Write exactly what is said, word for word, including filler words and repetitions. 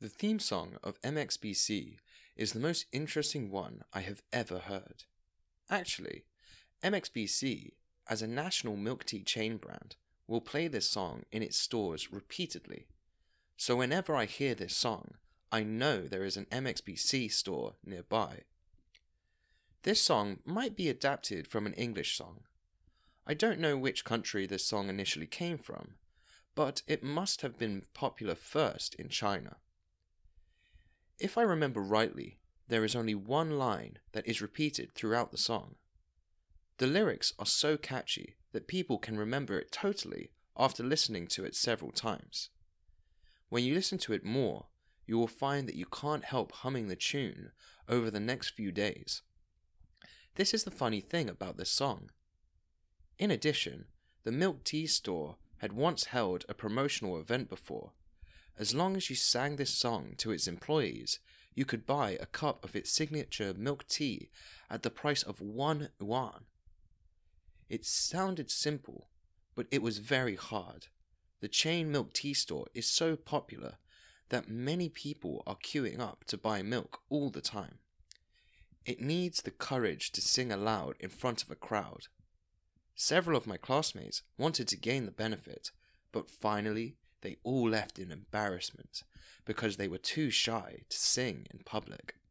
The theme song of M X B C is the most interesting one I have ever heard. Actually, M X B C, as a national milk tea chain brand, will play this song in its stores repeatedly. So whenever I hear this song, I know there is an M X B C store nearby. This song might be adapted from an English song. I don't know which country this song initially came from, but it must have been popular first in China. If I remember rightly, there is only one line that is repeated throughout the song. The lyrics are so catchy that people can remember it totally after listening to it several times. When you listen to it more, you will find that you can't help humming the tune over the next few days. This is the funny thing about this song. In addition, the milk tea store had once held a promotional event before. As long as you sang this song to its employees, you could buy a cup of its signature milk tea at the price of one yuan. It sounded simple, but it was very hard. The chain milk tea store is so popular that many people are queuing up to buy milk all the time. It needs the courage to sing aloud in front of a crowd. Several of my classmates wanted to gain the benefit, but finally they all left in embarrassment because they were too shy to sing in public.